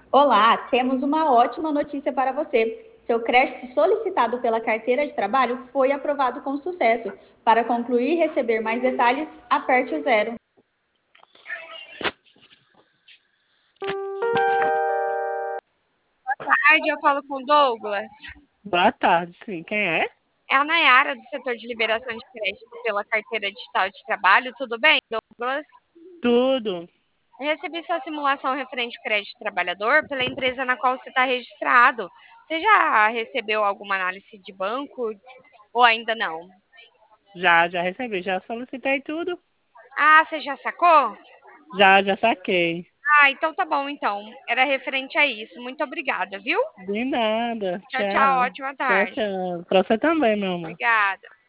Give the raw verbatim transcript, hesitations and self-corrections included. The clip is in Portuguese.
Olá, temos uma ótima notícia para você. Seu crédito solicitado pela carteira de trabalho foi aprovado com sucesso. Para concluir e receber mais detalhes, aperte o zero. Tarde, eu falo com o Douglas. Boa tarde, sim. Quem é? É a Nayara, do setor de liberação de crédito pela carteira digital de trabalho. Tudo bem, Douglas? Tudo. Eu recebi sua simulação referente ao crédito trabalhador pela empresa na qual você está registrado. Você já recebeu alguma análise de banco ou ainda não? Já, já recebi, já solicitei tudo. Ah, você já sacou? Já, já saquei. Ah, então tá bom, então. Era referente a isso. Muito obrigada, viu? De nada. Tchau, tchau. Tchau. Ótima Tchau, tarde. tchau. Pra você também, meu amor. Obrigada.